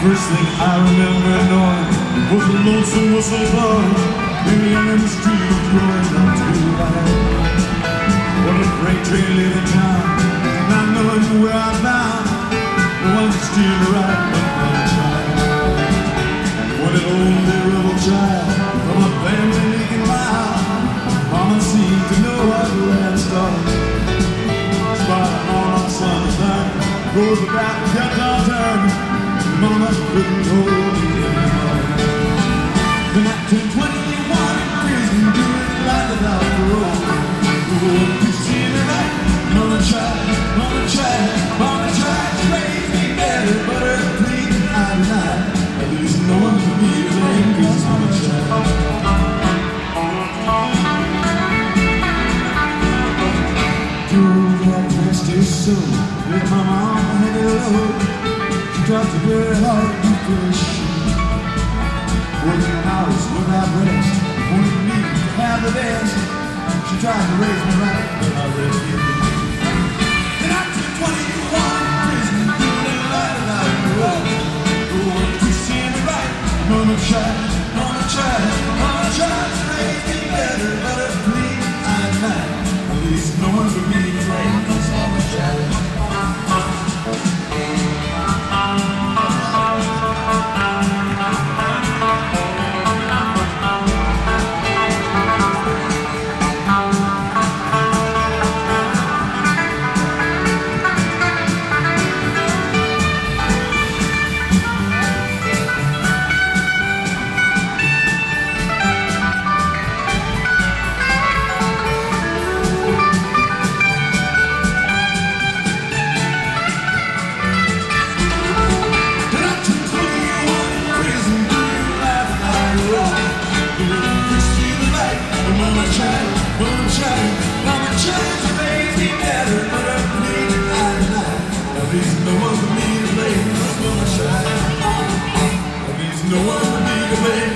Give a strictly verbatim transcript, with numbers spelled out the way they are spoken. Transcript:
First thing I remember knowing was a lonesome whistle blowing in the street going up to light. What a freight train leaving town, not knowing where I'm bound. One steer right up my child. What an old rebel child from a family leaking mile. Mama seemed to know what land starts. Spotting on our son's line, goes about and got down turn. Mama couldn't hold me anymore. The nineteen twenty-one in prison, doing life without parole. Oh, you see me right? Mama tried, Mama tried, Mama tried to raise me better, but her pleading I denied. At least no one could be to blame, 'cause Mama tried. Drove that rest his soul with my mama heavy load. She tried to very hard to push, working hours without rest, wanted me to have the best. She tried to raise me right, but I refused. And after twenty-one in prison, doing life without parole. Oh, you see me right? Mama tried, Mama tried, Mama tried to raise me better, but her plea I denied. At least no one for me to blame, 'cause Mama tried. Mama tried, Mama tried, Mama tried to make me better, but her pleading I denied. At least no one for me to blame, 'cause Mama tried. At least no one for me to blame.